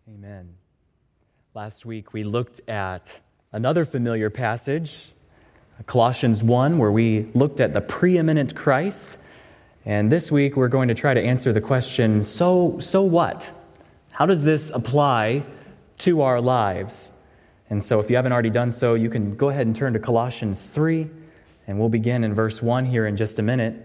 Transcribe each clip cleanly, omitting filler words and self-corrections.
Amen. Last week we looked at another familiar passage, Colossians 1, where we looked at the preeminent Christ. And this week we're going to try to answer the question, so what? How does this apply to our lives? And so if you haven't already done so, you can go ahead and turn to Colossians 3, and we'll begin in verse 1 here in just a minute.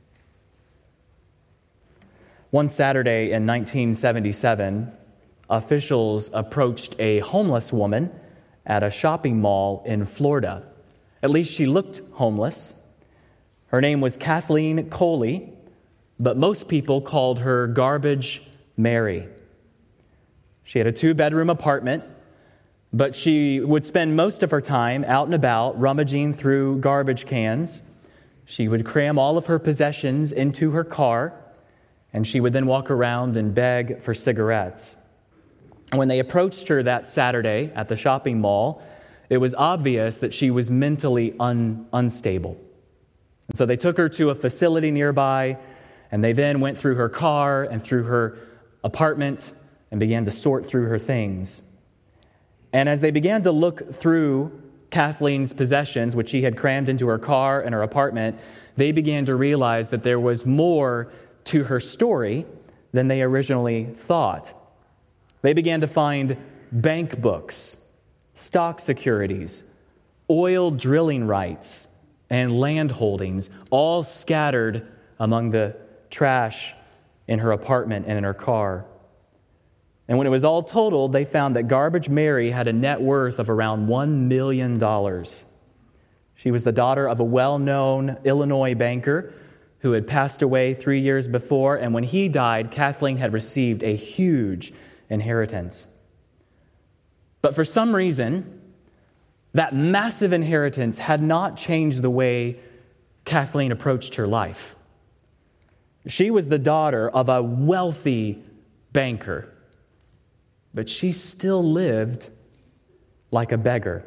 One Saturday in 1977, officials approached a homeless woman at a shopping mall in Florida. At least she looked homeless. Her name was Kathleen Coley, but most people called her Garbage Mary. She had a 2-bedroom apartment, but she would spend most of her time out and about rummaging through garbage cans. She would cram all of her possessions into her car, and she would then walk around and beg for cigarettes. When they approached her that Saturday at the shopping mall, it was obvious that she was mentally unstable. And so they took her to a facility nearby, and they then went through her car and through her apartment and began to sort through her things. And as they began to look through Kathleen's possessions, which she had crammed into her car and her apartment, they began to realize that there was more to her story than they originally thought. They began to find bank books, stock securities, oil drilling rights, and land holdings, all scattered among the trash in her apartment and in her car. And when it was all totaled, they found that Garbage Mary had a net worth of around $1 million. She was the daughter of a well-known Illinois banker who had passed away 3 years before, and when he died, Kathleen had received a huge inheritance. But for some reason, that massive inheritance had not changed the way Kathleen approached her life. She was the daughter of a wealthy banker, but she still lived like a beggar.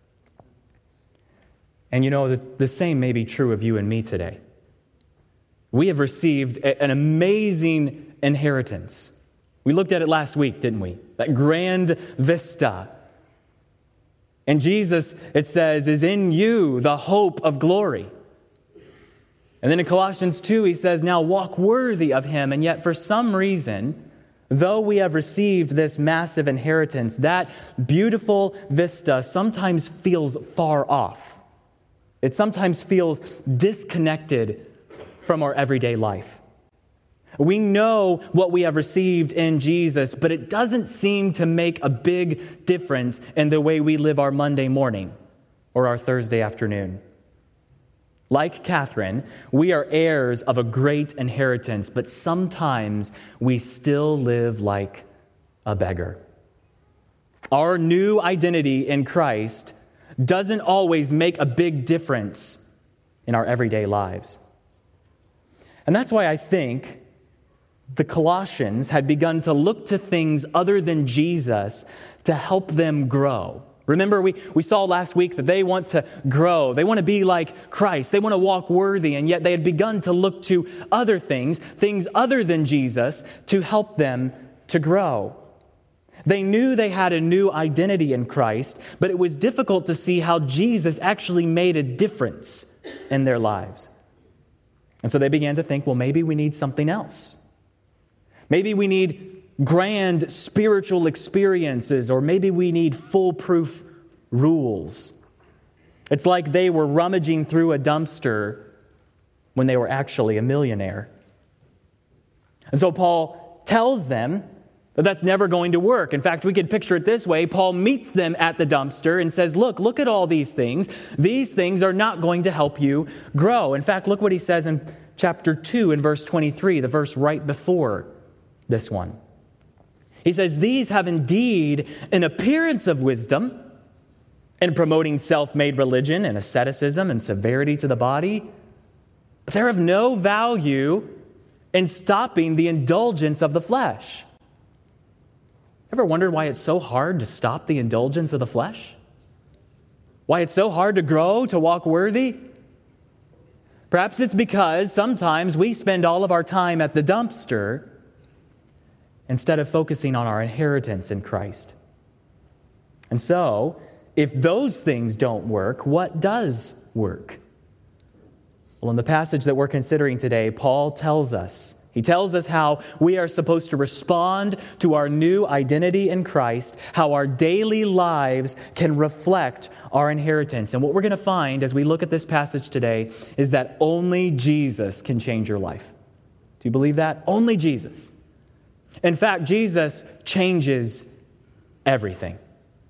And you know, the same may be true of you and me today. We have received an amazing inheritance. We looked at it last week, didn't we? That grand vista. And Jesus, it says, is in you the hope of glory. And then in Colossians 2, he says, now walk worthy of him. And yet for some reason, though we have received this massive inheritance, that beautiful vista sometimes feels far off. It sometimes feels disconnected from our everyday life. We know what we have received in Jesus, but it doesn't seem to make a big difference in the way we live our Monday morning or our Thursday afternoon. Like Catherine, we are heirs of a great inheritance, but sometimes we still live like a beggar. Our new identity in Christ doesn't always make a big difference in our everyday lives. And that's why I think the Colossians had begun to look to things other than Jesus to help them grow. Remember, we saw last week that they want to grow. They want to be like Christ. They want to walk worthy, and yet they had begun to look to other things other than Jesus, to help them to grow. They knew they had a new identity in Christ, but it was difficult to see how Jesus actually made a difference in their lives. And so they began to think, well, maybe we need something else. Maybe we need grand spiritual experiences, or maybe we need foolproof rules. It's like they were rummaging through a dumpster when they were actually a millionaire. And so Paul tells them that that's never going to work. In fact, we could picture it this way. Paul meets them at the dumpster and says, look at all these things. These things are not going to help you grow. In fact, look what he says in chapter 2 in verse 23, the verse right before this one. He says, these have indeed an appearance of wisdom in promoting self-made religion and asceticism and severity to the body, but they're of no value in stopping the indulgence of the flesh. Ever wondered why it's so hard to stop the indulgence of the flesh? Why it's so hard to grow, to walk worthy? Perhaps it's because sometimes we spend all of our time at the dumpster instead of focusing on our inheritance in Christ. And so, if those things don't work, what does work? Well, in the passage that we're considering today, Paul tells us. He tells us how we are supposed to respond to our new identity in Christ, how our daily lives can reflect our inheritance. And what we're going to find as we look at this passage today is that only Jesus can change your life. Do you believe that? Only Jesus. In fact, Jesus changes everything.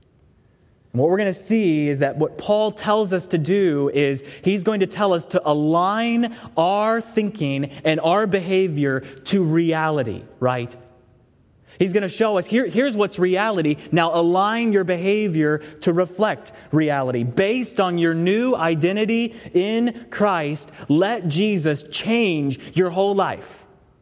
And what we're going to see is that what Paul tells us to do is he's going to tell us to align our thinking and our behavior to reality, right? He's going to show us, here's what's reality. Now align your behavior to reflect reality. Based on your new identity in Christ, let Jesus change your whole life.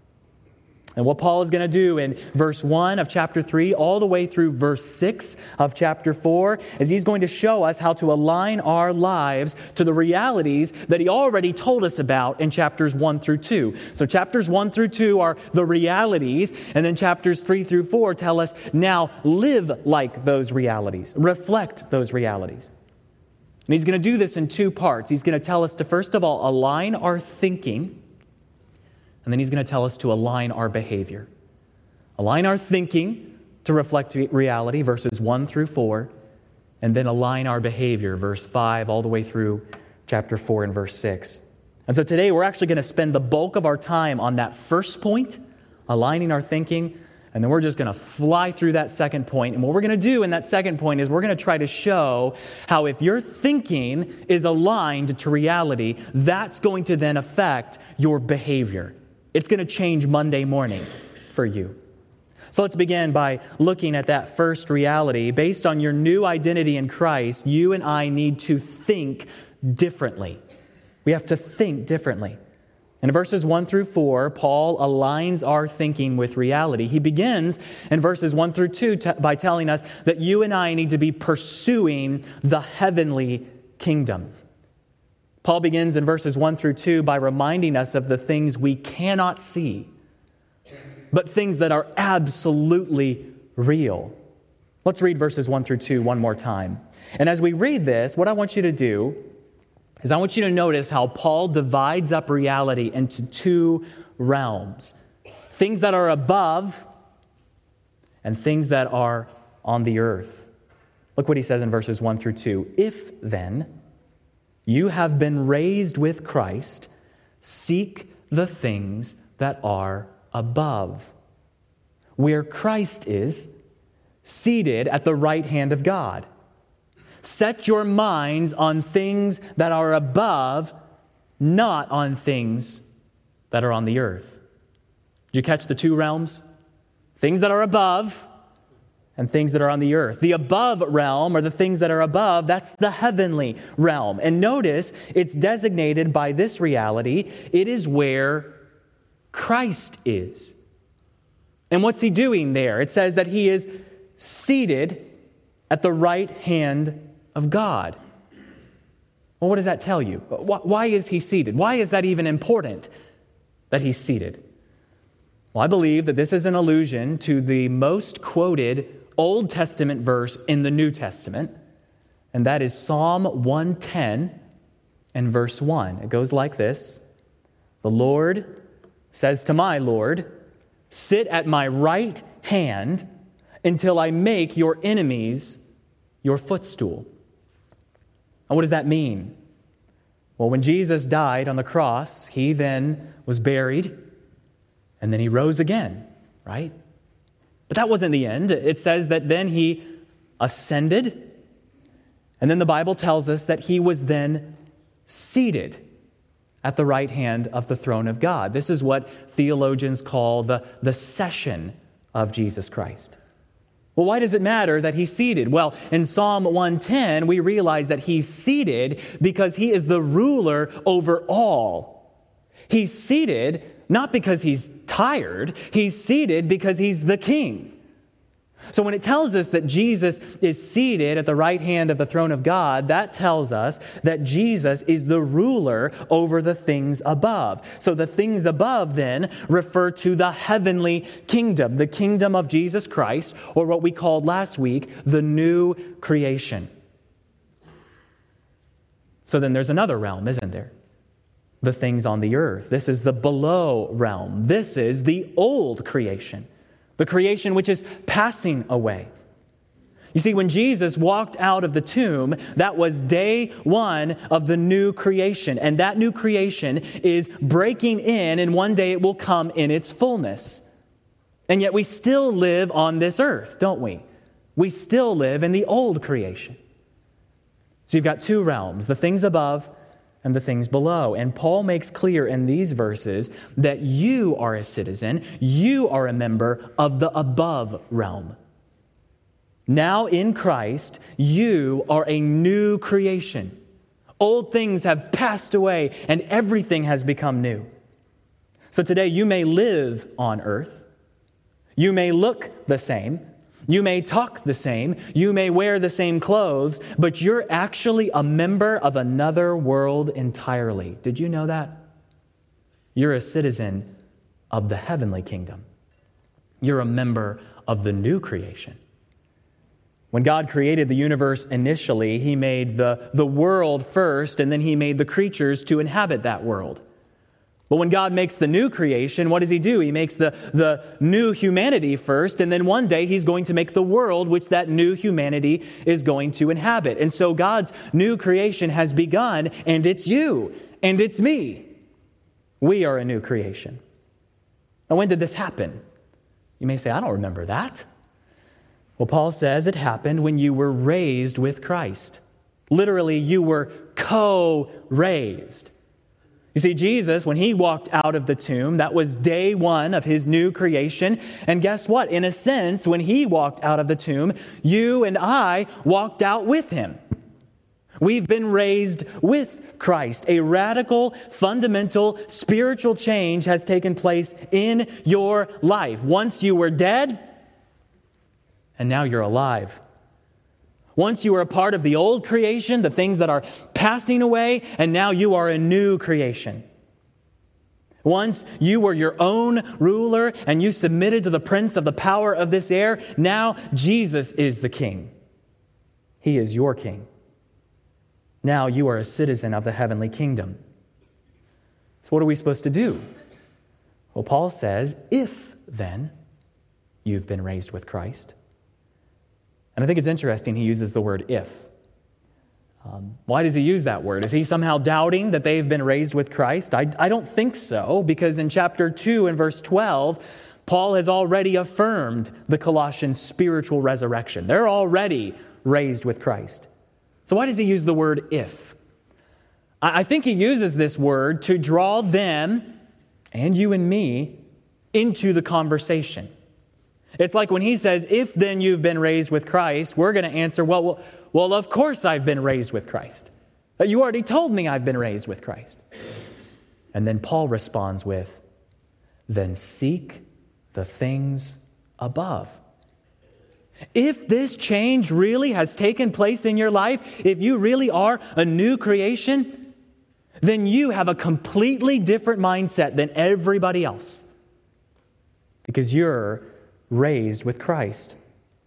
And what Paul is going to do in verse 1 of chapter 3 all the way through verse 6 of chapter 4 is he's going to show us how to align our lives to the realities that he already told us about in chapters 1 through 2. So chapters 1 through 2 are the realities, and then chapters 3 through 4 tell us now live like those realities, reflect those realities. And he's going to do this in two parts. He's going to tell us to, first of all, align our thinking. And then he's going to tell us to align our behavior. Align our thinking to reflect reality, verses 1 through 4. And then align our behavior, verse 5, all the way through chapter 4 and verse 6. And so today we're actually going to spend the bulk of our time on that first point, aligning our thinking. And then we're just going to fly through that second point. And what we're going to do in that second point is we're going to try to show how if your thinking is aligned to reality, that's going to then affect your behavior. It's going to change Monday morning for you. So let's begin by looking at that first reality. Based on your new identity in Christ, you and I need to think differently. We have to think differently. In verses 1 through 4, Paul aligns our thinking with reality. He begins in verses 1 through 2 by telling us that you and I need to be pursuing the heavenly kingdom. Paul begins in verses 1 through 2 by reminding us of the things we cannot see, but things that are absolutely real. Let's read verses 1 through 2 one more time. And as we read this, what I want you to do is I want you to notice how Paul divides up reality into two realms. Things that are above and things that are on the earth. Look what he says in verses 1 through 2. If then you have been raised with Christ, seek the things that are above, where Christ is, seated at the right hand of God. Set your minds on things that are above, not on things that are on the earth. Did you catch the two realms? Things that are above and things that are on the earth. The above realm, or the things that are above, that's the heavenly realm. And notice, it's designated by this reality. It is where Christ is. And what's he doing there? It says that he is seated at the right hand of God. Well, what does that tell you? Why is he seated? Why is that even important that he's seated? Well, I believe that this is an allusion to the most quoted Old Testament verse in the New Testament, and that is Psalm 110 and verse 1. It goes like this: the Lord says to my Lord, sit at my right hand until I make your enemies your footstool. And what does that mean? Well, when Jesus died on the cross, he then was buried, and then he rose again, right? But that wasn't the end. It says that then he ascended, and then the Bible tells us that he was then seated at the right hand of the throne of God. This is what theologians call the session of Jesus Christ. Well, why does it matter that he's seated? Well, in Psalm 110, we realize that he's seated because he is the ruler over all. He's seated not because he's tired. He's seated because he's the king. So when it tells us that Jesus is seated at the right hand of the throne of God, that tells us that Jesus is the ruler over the things above. So the things above then refer to the heavenly kingdom, the kingdom of Jesus Christ, or what we called last week, the new creation. So then there's another realm, isn't there? The things on the earth. This is the below realm. This is the old creation. The creation which is passing away. You see, when Jesus walked out of the tomb, that was day one of the new creation. And that new creation is breaking in, and one day it will come in its fullness. And yet we still live on this earth, don't we? We still live in the old creation. So you've got two realms, the things above and the things below. And Paul makes clear in these verses that you are a citizen, you are a member of the above realm. Now in Christ, you are a new creation. Old things have passed away and everything has become new. So today you may live on earth. You may look the same. You may talk the same, you may wear the same clothes, but you're actually a member of another world entirely. Did you know that? You're a citizen of the heavenly kingdom. You're a member of the new creation. When God created the universe initially, He made the world first, and then He made the creatures to inhabit that world. But when God makes the new creation, what does He do? He makes the new humanity first, and then one day He's going to make the world which that new humanity is going to inhabit. And so God's new creation has begun, and it's you, and it's me. We are a new creation. Now, when did this happen? You may say, I don't remember that. Well, Paul says it happened when you were raised with Christ. Literally, you were co-raised. You see, Jesus, when He walked out of the tomb, that was day one of His new creation. And guess what? In a sense, when He walked out of the tomb, you and I walked out with Him. We've been raised with Christ. A radical, fundamental, spiritual change has taken place in your life. Once you were dead, and now you're alive. Once you were a part of the old creation, the things that are passing away, and now you are a new creation. Once you were your own ruler and you submitted to the prince of the power of this air, now Jesus is the king. He is your king. Now you are a citizen of the heavenly kingdom. So what are we supposed to do? Well, Paul says, if then you've been raised with Christ. And I think it's interesting he uses the word if. Why does he use that word? Is he somehow doubting that they've been raised with Christ? I don't think so, because in chapter 2 and verse 12, Paul has already affirmed the Colossians' spiritual resurrection. They're already raised with Christ. So why does he use the word if? I think he uses this word to draw them, and you and me, into the conversation. It's like when he says, if then you've been raised with Christ, we're going to answer, well, of course I've been raised with Christ. You already told me I've been raised with Christ. And then Paul responds with, then seek the things above. If this change really has taken place in your life, if you really are a new creation, then you have a completely different mindset than everybody else. Because you're raised with Christ.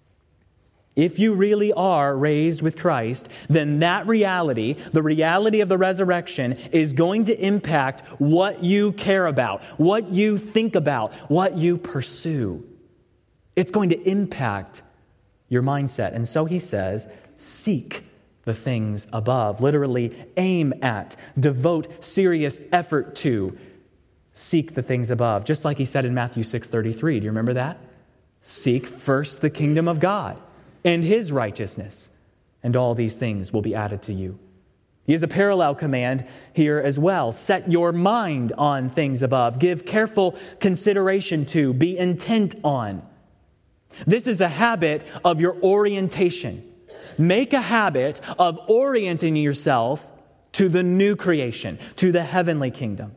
If you really are raised with Christ, then that reality, the reality of the resurrection, is going to impact what you care about, what you think about, what you pursue. It's going to impact your mindset. And so he says, seek the things above. Literally, aim at, devote serious effort to, seek the things above. Just like he said in Matthew 6:33. Do you remember that? Seek first the kingdom of God and His righteousness, and all these things will be added to you. He has a parallel command here as well. Set your mind on things above. Give careful consideration to, be intent on. This is a habit of your orientation. Make a habit of orienting yourself to the new creation, to the heavenly kingdom.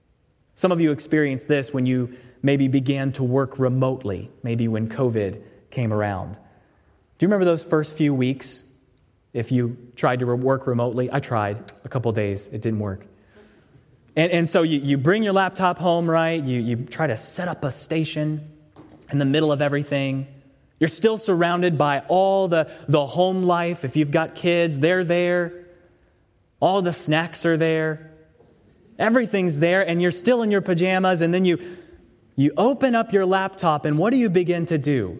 Some of you experienced this when you maybe began to work remotely, maybe when COVID came around. Do you remember those first few weeks if you tried to work remotely? I tried a couple days. It didn't work. And so you bring your laptop home, right? You try to set up a station in the middle of everything. You're still surrounded by all the home life. If you've got kids, they're there. All the snacks are there. Everything's there, and you're still in your pajamas, and then you open up your laptop, and what do you begin to do?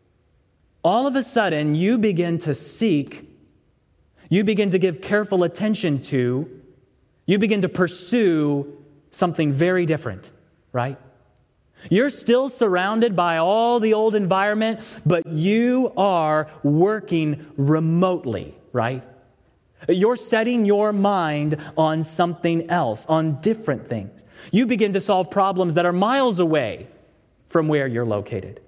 All of a sudden, you begin to seek, you begin to give careful attention to, you begin to pursue something very different, right? You're still surrounded by all the old environment, but you are working remotely, right? You're setting your mind on something else, on different things. You begin to solve problems that are miles away from where you're located.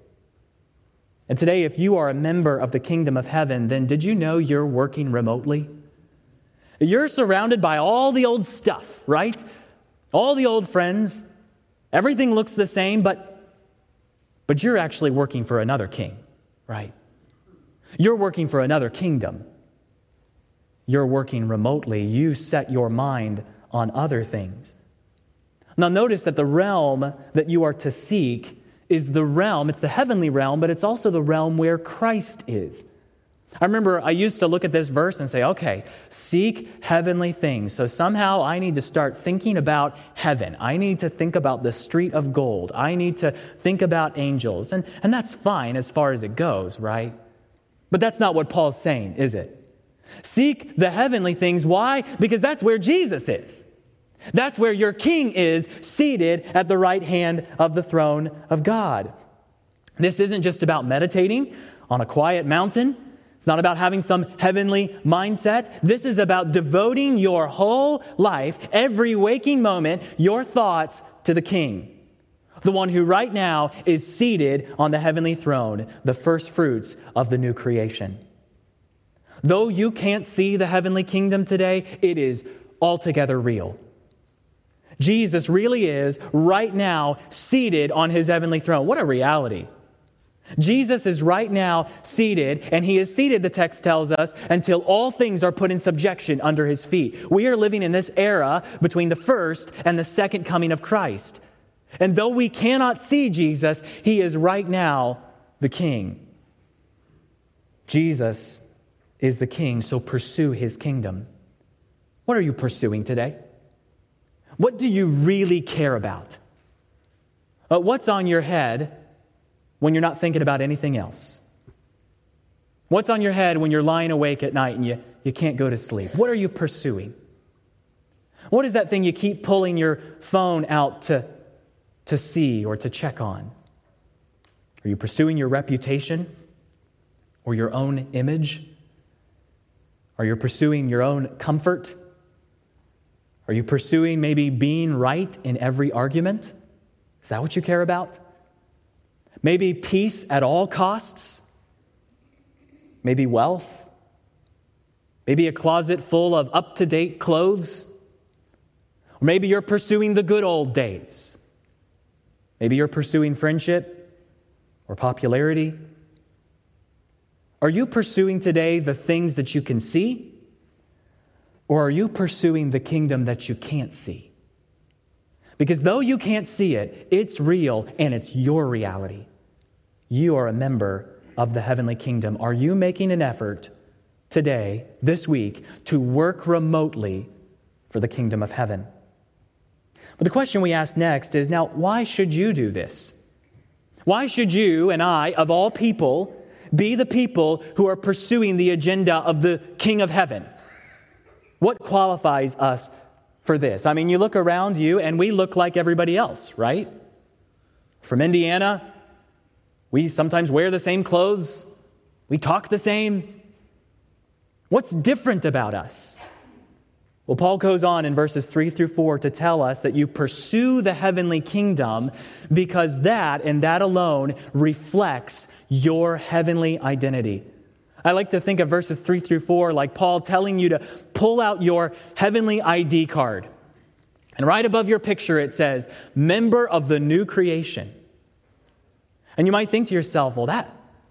And today, if you are a member of the kingdom of heaven, then did you know you're working remotely? You're surrounded by all the old stuff, right? All the old friends. Everything looks the same, but you're actually working for another king, right? You're working for another kingdom. You're working remotely. You set your mind on other things. Now notice that the realm that you are to seek is the realm, it's the heavenly realm, but it's also the realm where Christ is. I remember I used to look at this verse and say, okay, seek heavenly things. So somehow I need to start thinking about heaven. I need to think about the street of gold. I need to think about angels. And that's fine as far as it goes, right? But that's not what Paul's saying, is it? Seek the heavenly things. Why? Because that's where Jesus is. That's where your king is, seated at the right hand of the throne of God. This isn't just about meditating on a quiet mountain. It's not about having some heavenly mindset. This is about devoting your whole life, every waking moment, your thoughts to the King, the one who right now is seated on the heavenly throne, the first fruits of the new creation. Though you can't see the heavenly kingdom today, it is altogether real. Jesus really is right now seated on his heavenly throne. What a reality. Jesus is right now seated, and he is seated, the text tells us, until all things are put in subjection under his feet. We are living in this era between the first and the second coming of Christ. And though we cannot see Jesus, he is right now the King. Jesus is the King, so pursue his kingdom. What are you pursuing today? What do you really care about? What's on your head when you're not thinking about anything else? What's on your head when you're lying awake at night and you can't go to sleep? What are you pursuing? What is that thing you keep pulling your phone out to see or to check on? Are you pursuing your reputation or your own image? Are you pursuing your own comfort? Are you pursuing maybe being right in every argument? Is that what you care about? Maybe peace at all costs? Maybe wealth? Maybe a closet full of up-to-date clothes? Or maybe you're pursuing the good old days. Maybe you're pursuing friendship or popularity. Are you pursuing today the things that you can see? Or are you pursuing the kingdom that you can't see? Because though you can't see it, it's real and it's your reality. You are a member of the heavenly kingdom. Are you making an effort today, this week, to work remotely for the kingdom of heaven? But the question we ask next is, now, why should you do this? Why should you and I, of all people, be the people who are pursuing the agenda of the King of Heaven? What qualifies us for this? I mean, you look around you and we look like everybody else, right? From Indiana, we sometimes wear the same clothes. We talk the same. What's different about us? Well, Paul goes on in verses 3 through 4 to tell us that you pursue the heavenly kingdom because that and that alone reflects your heavenly identity. I like to think of verses 3 through 4 like Paul telling you to pull out your heavenly ID card. And right above your picture it says, member of the new creation. And you might think to yourself, well,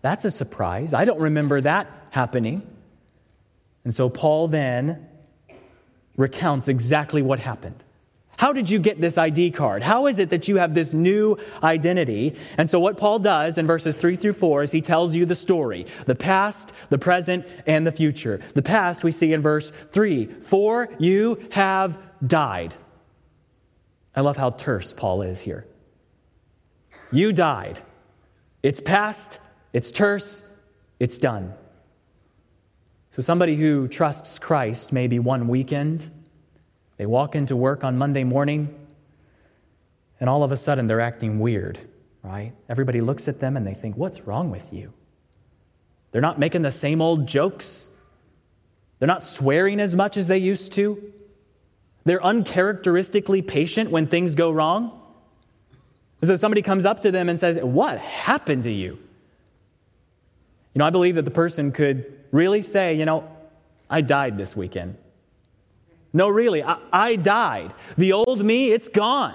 That's a surprise. I don't remember that happening. And so Paul then recounts exactly what happened. How did you get this ID card? How is it that you have this new identity? And so what Paul does in verses 3 through 4 is he tells you the story, the past, the present, and the future. The past we see in verse 3, for you have died. I love how terse Paul is here. You died. It's past, it's terse, it's done. So somebody who trusts Christ maybe one weekend, they walk into work on Monday morning, and all of a sudden they're acting weird, right? Everybody looks at them and they think, what's wrong with you? They're not making the same old jokes. They're not swearing as much as they used to. They're uncharacteristically patient when things go wrong. So somebody comes up to them and says, what happened to you? I believe that the person could really say, I died this weekend. No, really, I died. The old me, it's gone.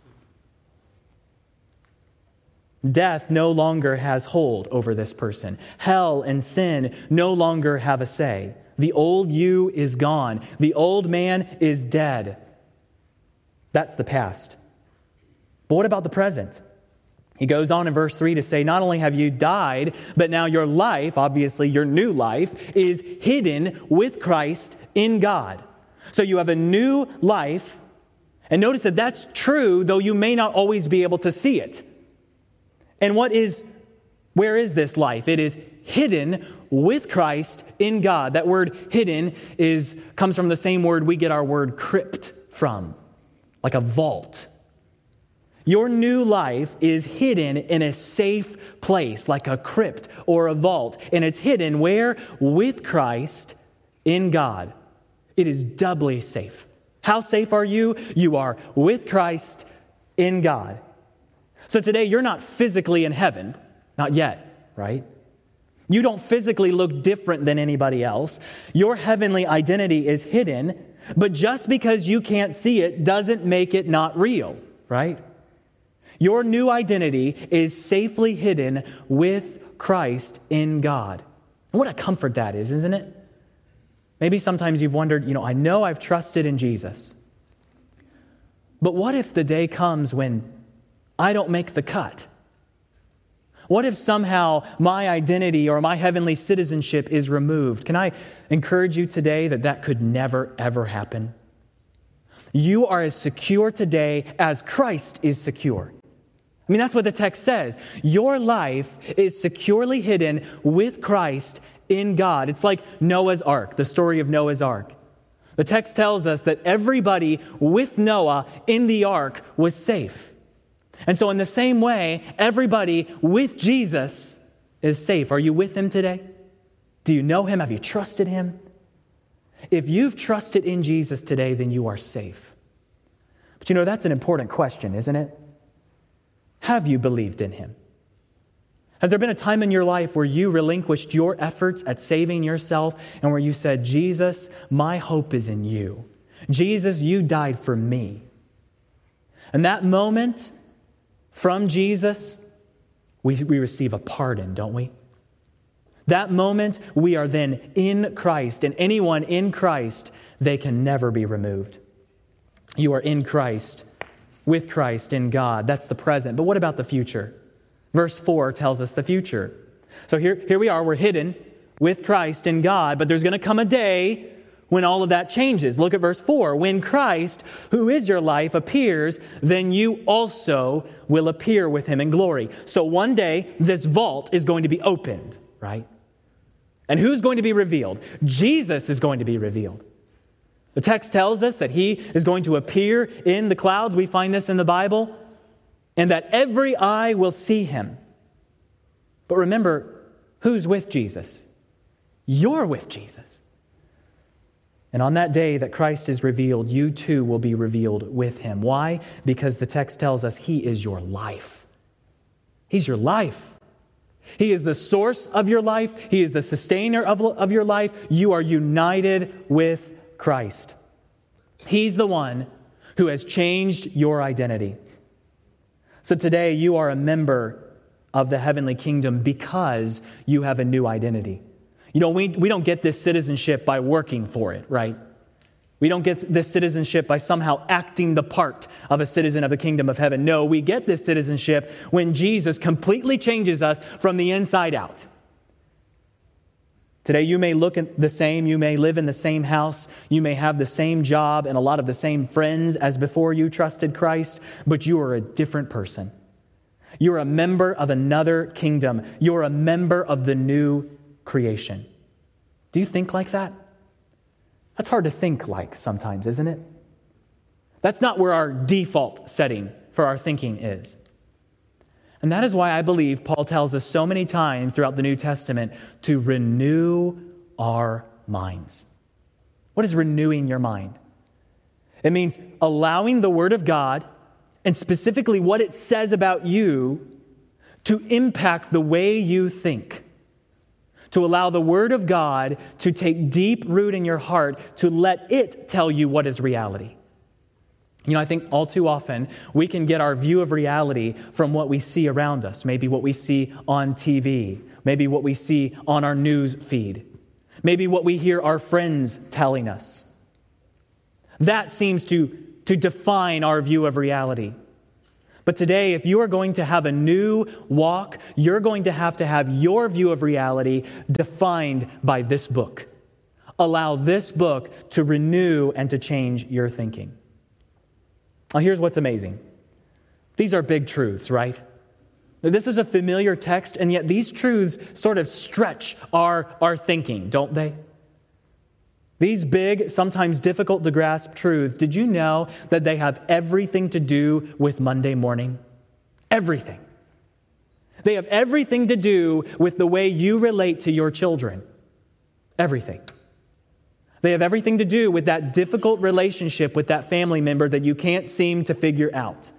Death no longer has hold over this person. Hell and sin no longer have a say. The old you is gone. The old man is dead. That's the past. But what about the present? He goes on in verse 3 to say, not only have you died, but now your life, obviously your new life, is hidden with Christ in God. So you have a new life, and notice that that's true, though you may not always be able to see it. And where is this life? It is hidden with Christ in God. That word hidden comes from the same word we get our word crypt from, like a vault. Your new life is hidden in a safe place, like a crypt or a vault. And it's hidden where? With Christ in God. It is doubly safe. How safe are you? You are with Christ in God. So today you're not physically in heaven. Not yet, right? You don't physically look different than anybody else. Your heavenly identity is hidden, but just because you can't see it doesn't make it not real, right? Your new identity is safely hidden with Christ in God. And what a comfort that is, isn't it? Maybe sometimes you've wondered, I know I've trusted in Jesus. But what if the day comes when I don't make the cut? What if somehow my identity or my heavenly citizenship is removed? Can I encourage you today that could never, ever happen? You are as secure today as Christ is secure. That's what the text says. Your life is securely hidden with Christ in God. It's like Noah's Ark, the story of Noah's Ark. The text tells us that everybody with Noah in the ark was safe. And so in the same way, everybody with Jesus is safe. Are you with him today? Do you know him? Have you trusted him? If you've trusted in Jesus today, then you are safe. But that's an important question, isn't it? Have you believed in him? Has there been a time in your life where you relinquished your efforts at saving yourself and where you said, Jesus, my hope is in you. Jesus, you died for me. And that moment from Jesus, we receive a pardon, don't we? That moment, we are then in Christ, and anyone in Christ, they can never be removed. You are in Christ, with Christ in God. That's the present. But what about the future? Verse 4 tells us the future. So here we are, we're hidden with Christ in God, but there's going to come a day when all of that changes. Look at verse 4. When Christ, who is your life, appears, then you also will appear with him in glory. So one day, this vault is going to be opened, right? And who's going to be revealed? Jesus is going to be revealed. The text tells us that he is going to appear in the clouds. We find this in the Bible. And that every eye will see him. But remember, who's with Jesus? You're with Jesus. And on that day that Christ is revealed, you too will be revealed with him. Why? Because the text tells us he is your life. He's your life. He is the source of your life. He is the sustainer of your life. You are united with Christ. He's the one who has changed your identity. So today you are a member of the heavenly kingdom because you have a new identity. You know, we don't get this citizenship by working for it, right? We don't get this citizenship by somehow acting the part of a citizen of the kingdom of heaven. No, we get this citizenship when Jesus completely changes us from the inside out. Today, you may look the same, you may live in the same house, you may have the same job and a lot of the same friends as before you trusted Christ, but you are a different person. You are a member of another kingdom. You are a member of the new creation. Do you think like that? That's hard to think like sometimes, isn't it? That's not where our default setting for our thinking is. And that is why I believe Paul tells us so many times throughout the New Testament to renew our minds. What is renewing your mind? It means allowing the Word of God, and specifically what it says about you, to impact the way you think. To allow the Word of God to take deep root in your heart, to let it tell you what is reality. You know, I think all too often we can get our view of reality from what we see around us. Maybe what we see on TV. Maybe what we see on our news feed. Maybe what we hear our friends telling us. That seems to define our view of reality. But today, if you are going to have a new walk, you're going to have your view of reality defined by this book. Allow this book to renew and to change your thinking. Now, here's what's amazing. These are big truths, right? This is a familiar text, and yet these truths sort of stretch our thinking, don't they? These big, sometimes difficult to grasp truths, did you know that they have everything to do with Monday morning? Everything. They have everything to do with the way you relate to your children. Everything. They have everything to do with that difficult relationship with that family member that you can't seem to figure out.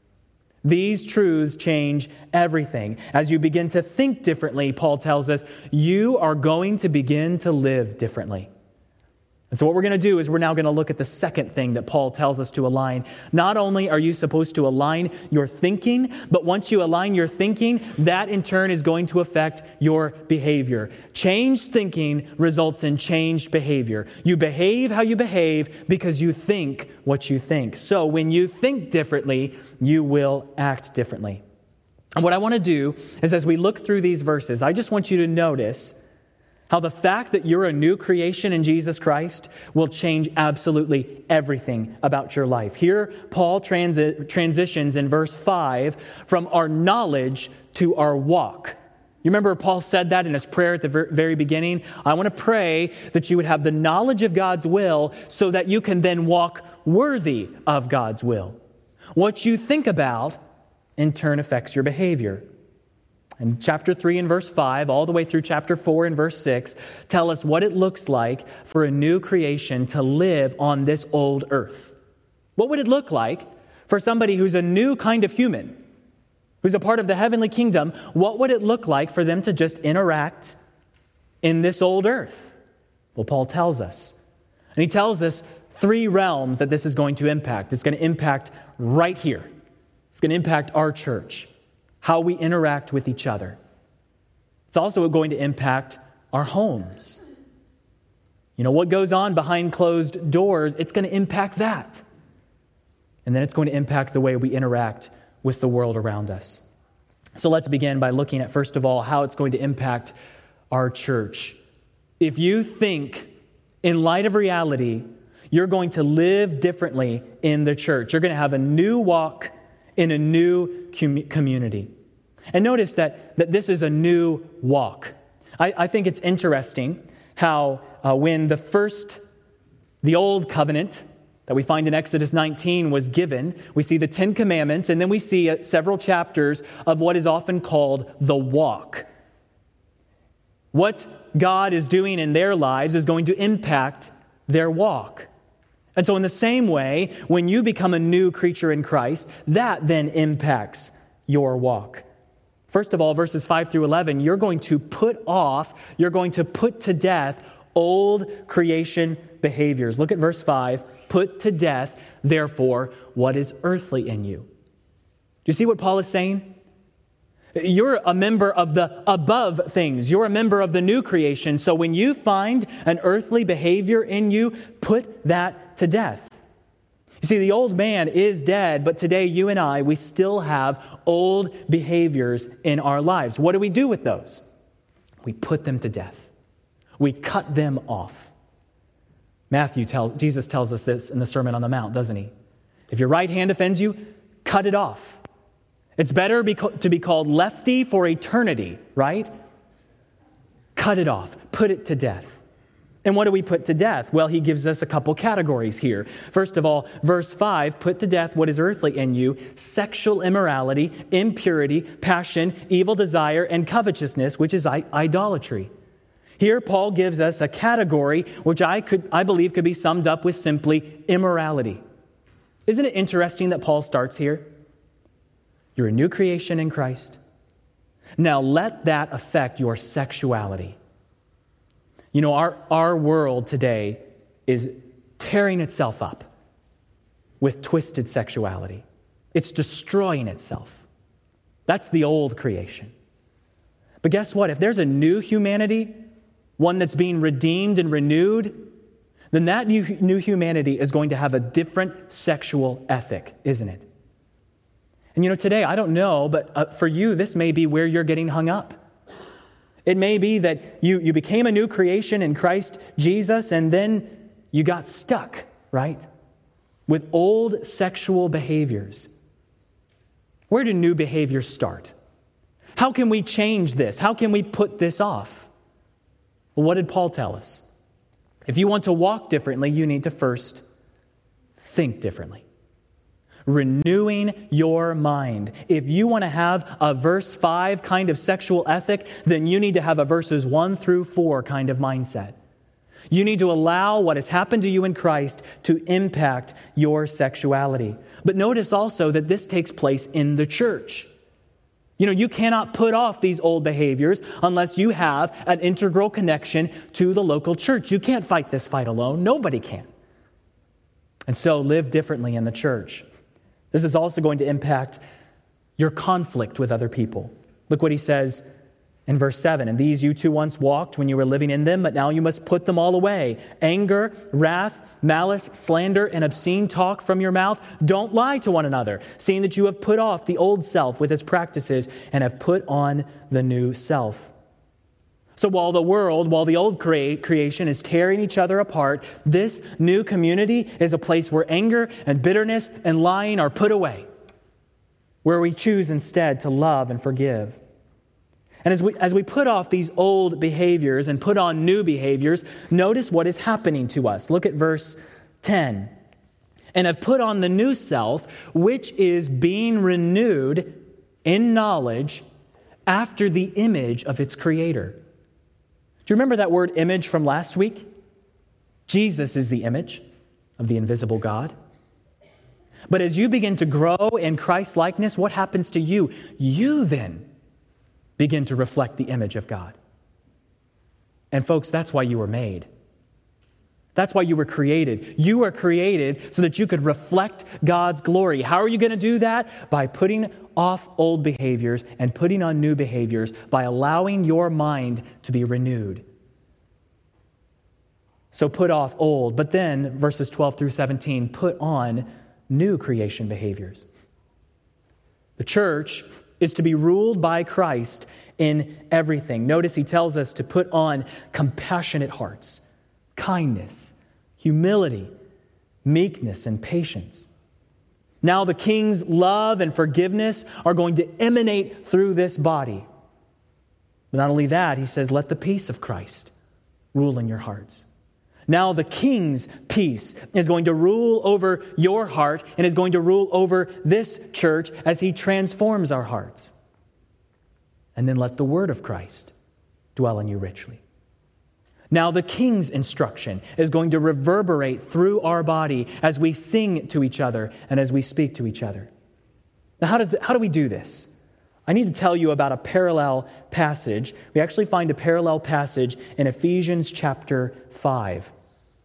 These truths change everything. As you begin to think differently, Paul tells us, you are going to begin to live differently. And so what we're going to do is we're now going to look at the second thing that Paul tells us to align. Not only are you supposed to align your thinking, but once you align your thinking, that in turn is going to affect your behavior. Changed thinking results in changed behavior. You behave how you behave because you think what you think. So when you think differently, you will act differently. And what I want to do is as we look through these verses, I just want you to notice how the fact that you're a new creation in Jesus Christ will change absolutely everything about your life. Here, Paul transitions in verse 5 from our knowledge to our walk. You remember Paul said that in his prayer at the very beginning? I want to pray that you would have the knowledge of God's will so that you can then walk worthy of God's will. What you think about, in turn, affects your behavior. And chapter 3 and verse 5, all the way through chapter 4 and verse 6, tell us what it looks like for a new creation to live on this old earth. What would it look like for somebody who's a new kind of human, who's a part of the heavenly kingdom? What would it look like for them to just interact in this old earth? Well, Paul tells us. And he tells us 3 realms that this is going to impact. It's going to impact right here. It's going to impact our church. How we interact with each other. It's also going to impact our homes. You know, what goes on behind closed doors, it's going to impact that. And then it's going to impact the way we interact with the world around us. So let's begin by looking at, first of all, how it's going to impact our church. If you think in light of reality, you're going to live differently in the church. You're going to have a new walk in a new community. And notice that this is a new walk. I think it's interesting how when the old covenant that we find in Exodus 19 was given, we see the 10 Commandments, and then we see several chapters of what is often called the walk. What God is doing in their lives is going to impact their walk. And so in the same way, when you become a new creature in Christ, that then impacts your walk. First of all, verses 5 through 11, you're going to put to death old creation behaviors. Look at verse 5. Put to death, therefore, what is earthly in you. Do you see what Paul is saying? You're a member of the above things. You're a member of the new creation. So when you find an earthly behavior in you, put that to death. You see, the old man is dead, but today you and I, we still have old behaviors in our lives. What do we do with those? We put them to death. We cut them off. Jesus tells us this in the Sermon on the Mount, doesn't he? If your right hand offends you, cut it off. It's better to be called lefty for eternity, right? Cut it off. Put it to death. And what do we put to death? Well, he gives us a couple categories here. First of all, verse 5, put to death what is earthly in you: sexual immorality, impurity, passion, evil desire, and covetousness, which is idolatry. Here, Paul gives us a category which I believe could be summed up with simply immorality. Isn't it interesting that Paul starts here? You're a new creation in Christ. Now let that affect your sexuality. You know, our world today is tearing itself up with twisted sexuality. It's destroying itself. That's the old creation. But guess what? If there's a new humanity, one that's being redeemed and renewed, then that new humanity is going to have a different sexual ethic, isn't it? And you know, today, I don't know, but for you, this may be where you're getting hung up. It may be that you became a new creation in Christ Jesus, and then you got stuck, right, with old sexual behaviors. Where do new behaviors start? How can we change this? How can we put this off? Well, what did Paul tell us? If you want to walk differently, you need to first think differently. Renewing your mind. If you want to have a verse 5 kind of sexual ethic, then you need to have a verses 1 through 4 kind of mindset. You need to allow what has happened to you in Christ to impact your sexuality. But notice also that this takes place in the church. You know, you cannot put off these old behaviors unless you have an integral connection to the local church. You can't fight this fight alone. Nobody can. And so live differently in the church. This is also going to impact your conflict with other people. Look what he says in verse 7. And these you too once walked when you were living in them, but now you must put them all away. Anger, wrath, malice, slander, and obscene talk from your mouth. Don't lie to one another, seeing that you have put off the old self with its practices and have put on the new self. So while the old creation is tearing each other apart, this new community is a place where anger and bitterness and lying are put away, where we choose instead to love and forgive. And as we put off these old behaviors and put on new behaviors, notice what is happening to us. Look at verse 10. And have put on the new self, which is being renewed in knowledge after the image of its creator. Do you remember that word image from last week? Jesus is the image of the invisible God. But as you begin to grow in Christ's likeness, what happens to you? You then begin to reflect the image of God. And folks, that's why you were made. That's why you were created. You were created so that you could reflect God's glory. How are you going to do that? By putting off old behaviors and putting on new behaviors, by allowing your mind to be renewed. So put off old, but then verses 12 through 17, put on new creation behaviors. The church is to be ruled by Christ in everything. Notice he tells us to put on compassionate hearts, kindness, humility, meekness, and patience. Now the King's love and forgiveness are going to emanate through this body. But not only that, he says, let the peace of Christ rule in your hearts. Now the King's peace is going to rule over your heart and is going to rule over this church as he transforms our hearts. And then let the word of Christ dwell in you richly. Now the King's instruction is going to reverberate through our body as we sing to each other and as we speak to each other. Now how do we do this? I need to tell you about a parallel passage. We actually find a parallel passage in Ephesians chapter 5.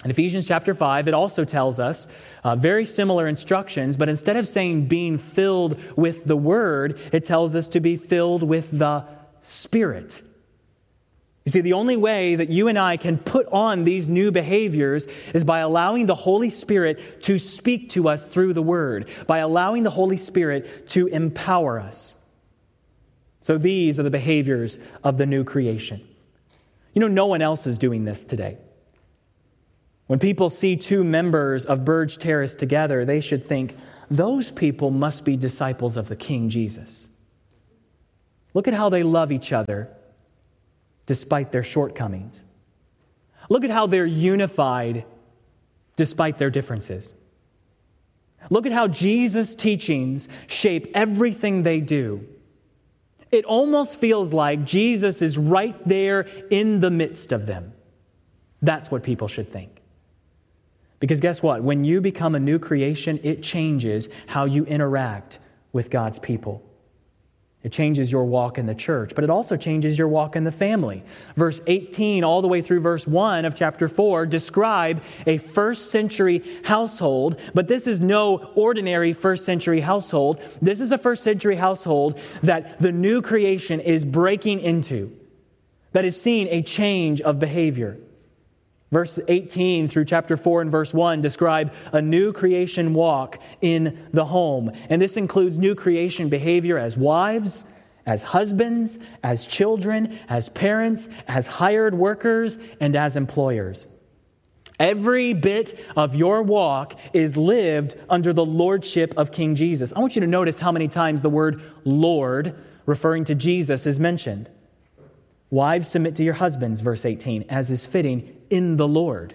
In Ephesians chapter 5, it also tells us very similar instructions, but instead of saying being filled with the Word, it tells us to be filled with the Spirit. You see, the only way that you and I can put on these new behaviors is by allowing the Holy Spirit to speak to us through the Word, by allowing the Holy Spirit to empower us. So these are the behaviors of the new creation. You know, no one else is doing this today. When people see two members of Burge Terrace together, they should think, those people must be disciples of the King Jesus. Look at how they love each other despite their shortcomings. Look at how they're unified despite their differences. Look at how Jesus' teachings shape everything they do. It almost feels like Jesus is right there in the midst of them. That's what people should think. Because guess what? When you become a new creation, it changes how you interact with God's people. It changes your walk in the church, but it also changes your walk in the family. Verse 18 all the way through verse 1 of chapter 4 describe a first century household, but this is no ordinary first century household. This is a first century household that the new creation is breaking into, that is seeing a change of behavior. Verse 18 through chapter 4 and verse 1 describe a new creation walk in the home. And this includes new creation behavior as wives, as husbands, as children, as parents, as hired workers, and as employers. Every bit of your walk is lived under the lordship of King Jesus. I want you to notice how many times the word Lord, referring to Jesus, is mentioned. Wives, submit to your husbands, verse 18, as is fitting in the Lord.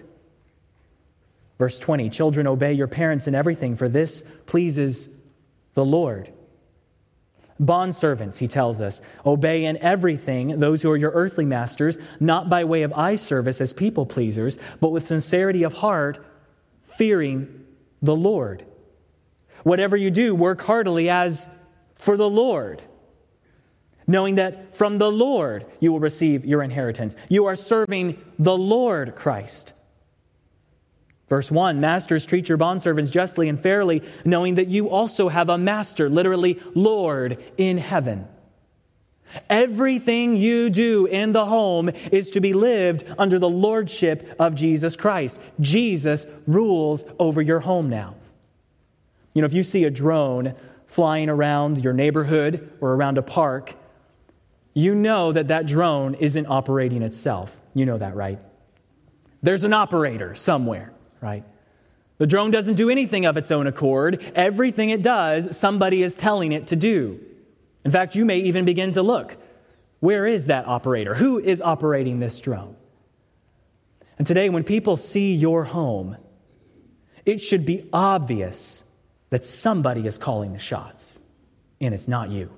Verse 20, children, obey your parents in everything, for this pleases the Lord. Bondservants, he tells us, obey in everything those who are your earthly masters, not by way of eye service as people pleasers, but with sincerity of heart, fearing the Lord. Whatever you do, work heartily as for the Lord, knowing that from the Lord you will receive your inheritance. You are serving the Lord Christ. Verse 1, masters, treat your bondservants justly and fairly, knowing that you also have a master, literally Lord, in heaven. Everything you do in the home is to be lived under the lordship of Jesus Christ. Jesus rules over your home now. You know, if you see a drone flying around your neighborhood or around a park, you know that drone isn't operating itself. You know that, right? There's an operator somewhere, right? The drone doesn't do anything of its own accord. Everything it does, somebody is telling it to do. In fact, you may even begin to look. Where is that operator? Who is operating this drone? And today, when people see your home, it should be obvious that somebody is calling the shots, and it's not you.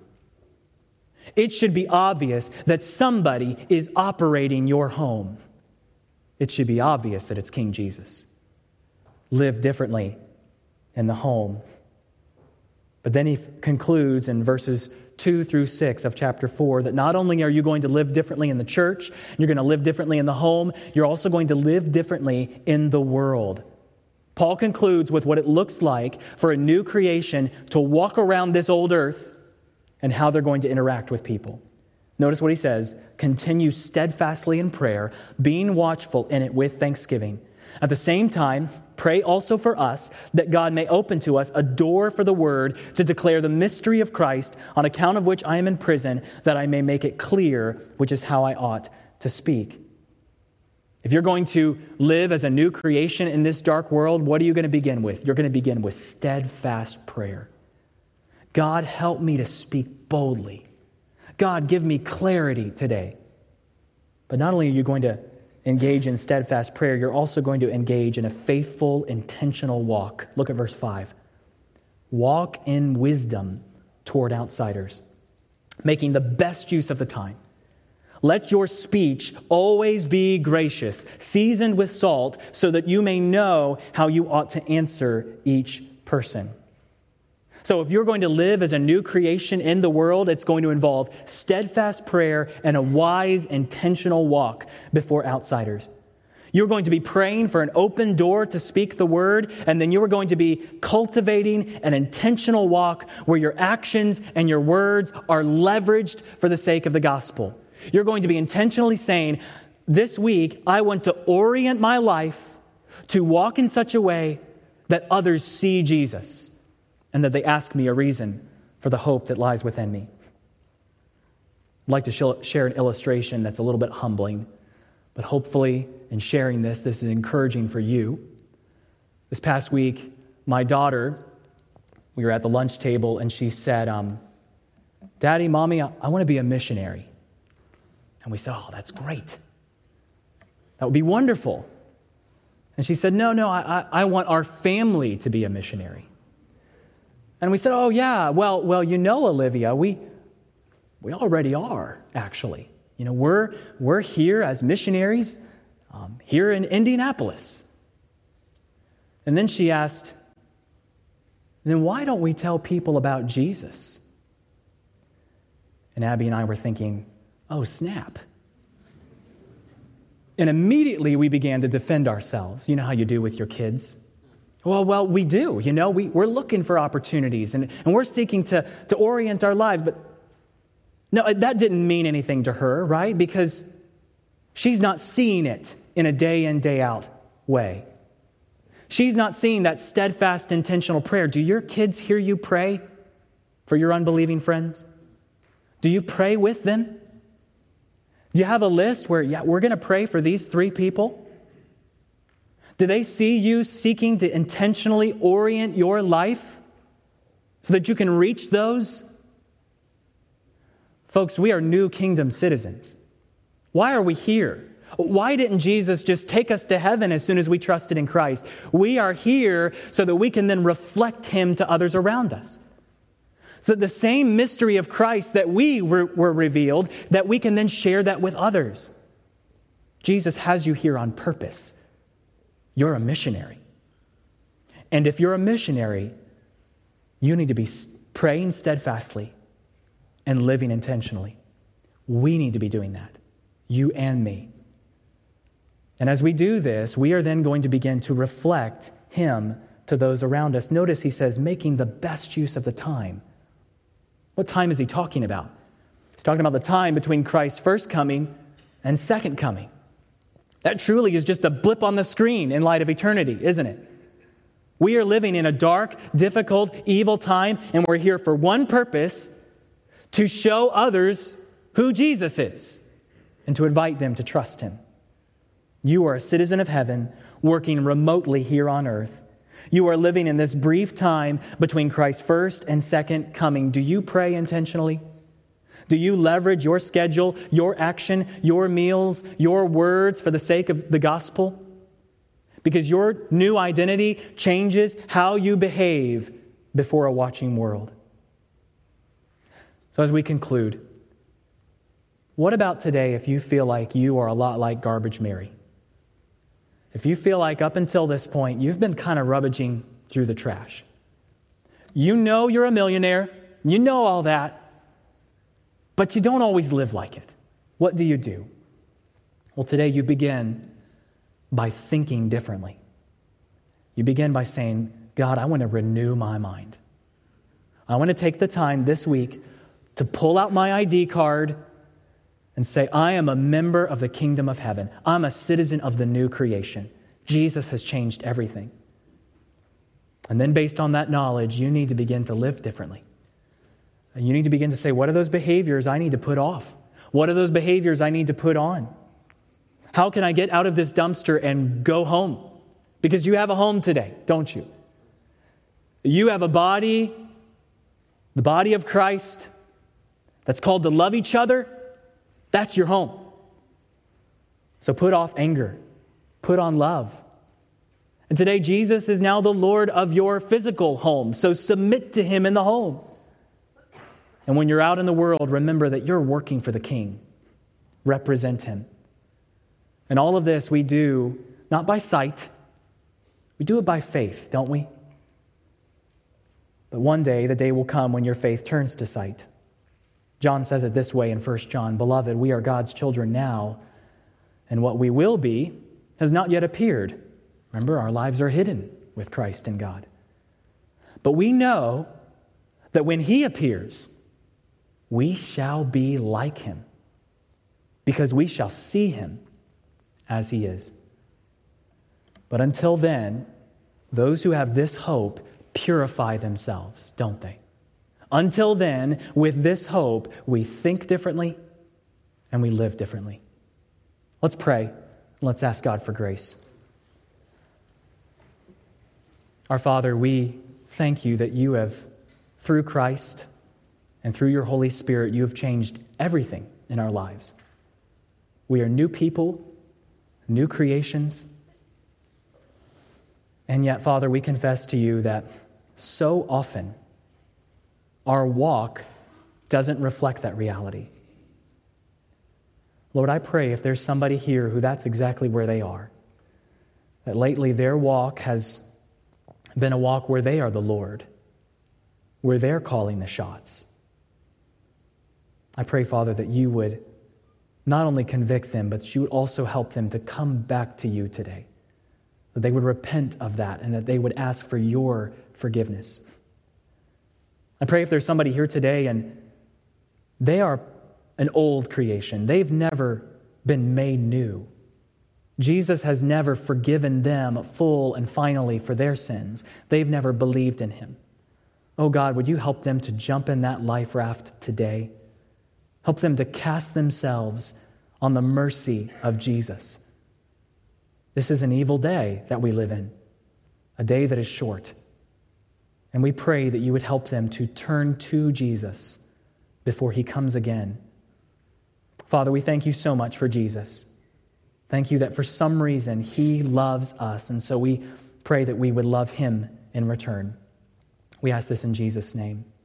It should be obvious that somebody is operating your home. It should be obvious that it's King Jesus. Live differently in the home. But then he concludes in verses 2 through 6 of chapter 4 that not only are you going to live differently in the church, you're going to live differently in the home, you're also going to live differently in the world. Paul concludes with what it looks like for a new creation to walk around this old earth and how they're going to interact with people. Notice what he says, continue steadfastly in prayer, being watchful in it with thanksgiving. At the same time, pray also for us that God may open to us a door for the word to declare the mystery of Christ, on account of which I am in prison, that I may make it clear, which is how I ought to speak. If you're going to live as a new creation in this dark world, what are you going to begin with? You're going to begin with steadfast prayer. God, help me to speak boldly. God, give me clarity today. But not only are you going to engage in steadfast prayer, you're also going to engage in a faithful, intentional walk. Look at verse 5. Walk in wisdom toward outsiders, making the best use of the time. Let your speech always be gracious, seasoned with salt, so that you may know how you ought to answer each person. So if you're going to live as a new creation in the world, it's going to involve steadfast prayer and a wise, intentional walk before outsiders. You're going to be praying for an open door to speak the word, and then you are going to be cultivating an intentional walk where your actions and your words are leveraged for the sake of the gospel. You're going to be intentionally saying, this week, I want to orient my life to walk in such a way that others see Jesus and that they ask me a reason for the hope that lies within me. I'd like to share an illustration that's a little bit humbling, but hopefully in sharing this is encouraging for you. This past week, my daughter, we were at the lunch table, and she said, Daddy, Mommy, I want to be a missionary. And we said, oh, that's great. That would be wonderful. And she said, no, I want our family to be a missionary. And we said, oh, yeah, well, Olivia, we already are, actually. We're here as missionaries here in Indianapolis. And then she asked, then why don't we tell people about Jesus? And Abby and I were thinking, oh, snap. And immediately we began to defend ourselves. You know how you do with your kids? Well, we do. We're looking for opportunities, and we're seeking to orient our lives. But no, that didn't mean anything to her, right? Because she's not seeing it in a day in, day out way. She's not seeing that steadfast, intentional prayer. Do your kids hear you pray for your unbelieving friends? Do you pray with them? Do you have a list where, we're going to pray for these 3 people? Do they see you seeking to intentionally orient your life so that you can reach those? Folks, we are new kingdom citizens. Why are we here? Why didn't Jesus just take us to heaven as soon as we trusted in Christ? We are here so that we can then reflect Him to others around us. So that the same mystery of Christ that we were revealed, that we can then share that with others. Jesus has you here on purpose. You're a missionary. And if you're a missionary, you need to be praying steadfastly and living intentionally. We need to be doing that, you and me. And as we do this, we are then going to begin to reflect Him to those around us. Notice he says, making the best use of the time. What time is he talking about? He's talking about the time between Christ's first coming and second coming. That truly is just a blip on the screen in light of eternity, isn't it? We are living in a dark, difficult, evil time, and we're here for one purpose, to show others who Jesus is and to invite them to trust Him. You are a citizen of heaven working remotely here on earth. You are living in this brief time between Christ's first and second coming. Do you pray intentionally? Do you leverage your schedule, your action, your meals, your words for the sake of the gospel? Because your new identity changes how you behave before a watching world. So as we conclude, what about today if you feel like you are a lot like Garbage Mary? If you feel like up until this point, you've been kind of rummaging through the trash. You know you're a millionaire. You know all that. But you don't always live like it. What do you do? Well, today you begin by thinking differently. You begin by saying, God, I want to renew my mind. I want to take the time this week to pull out my ID card and say, I am a member of the kingdom of heaven. I'm a citizen of the new creation. Jesus has changed everything. And then based on that knowledge, you need to begin to live differently. And you need to begin to say, what are those behaviors I need to put off? What are those behaviors I need to put on? How can I get out of this dumpster and go home? Because you have a home today, don't you? You have a body, the body of Christ, that's called to love each other. That's your home. So put off anger. Put on love. And today, Jesus is now the Lord of your physical home. So submit to Him in the home. And when you're out in the world, remember that you're working for the King. Represent Him. And all of this we do not by sight. We do it by faith, don't we? But one day, the day will come when your faith turns to sight. John says it this way in 1 John, Beloved, we are God's children now, and what we will be has not yet appeared. Remember, our lives are hidden with Christ in God. But we know that when he appears, we shall be like him, because we shall see him as he is. But until then, those who have this hope purify themselves, don't they? Until then, with this hope, we think differently and we live differently. Let's pray and let's ask God for grace. Our Father, we thank you that you have, through Christ and through your Holy Spirit, you have changed everything in our lives. We are new people, new creations. And yet, Father, we confess to you that so often our walk doesn't reflect that reality. Lord, I pray if there's somebody here who that's exactly where they are, that lately their walk has been a walk where they are the Lord, where they're calling the shots. I pray, Father, that you would not only convict them, but you would also help them to come back to you today. That they would repent of that and that they would ask for your forgiveness. I pray if there's somebody here today and they are an old creation, they've never been made new. Jesus has never forgiven them full and finally for their sins. They've never believed in him. Oh God, would you help them to jump in that life raft today? Help them to cast themselves on the mercy of Jesus. This is an evil day that we live in, a day that is short. And we pray that you would help them to turn to Jesus before he comes again. Father, we thank you so much for Jesus. Thank you that for some reason he loves us, and so we pray that we would love him in return. We ask this in Jesus' name.